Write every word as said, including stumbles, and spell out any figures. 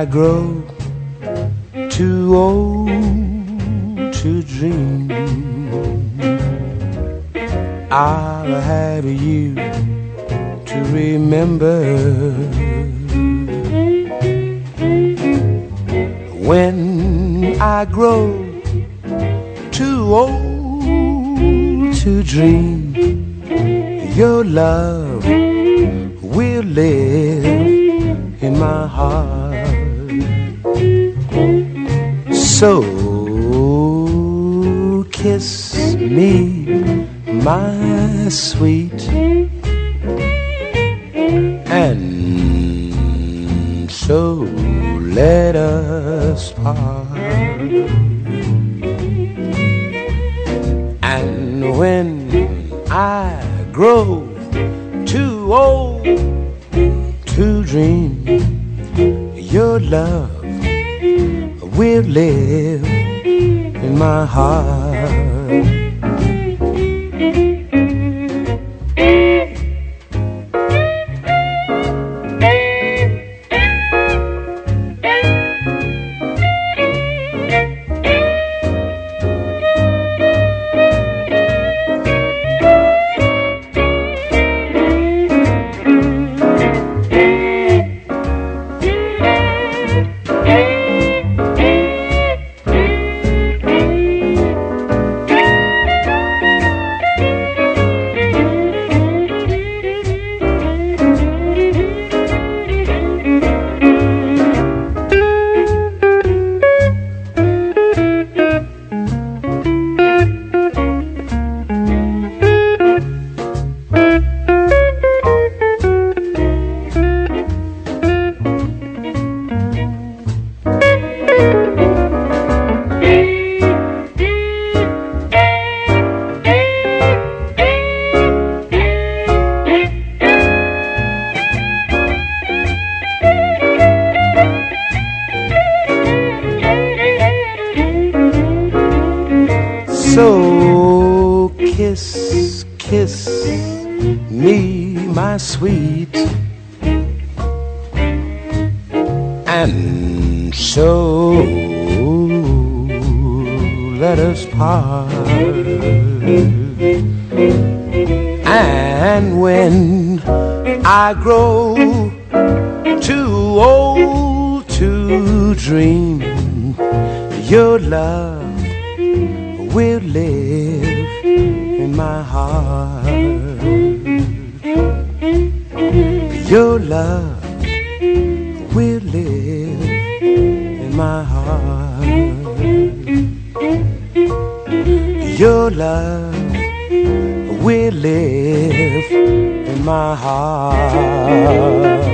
I grow too old to dream, I'll have you to remember. When I grow too old to dream, your love will live in my heart. So kiss me, my sweet, and so let us part. And when I grow too old to dream, your love will live in my heart. So kiss, kiss me, my sweet, and so let us part. And when I grow too old to dream, your love will live in my heart. Your love will live in my heart. Your love will live in my heart.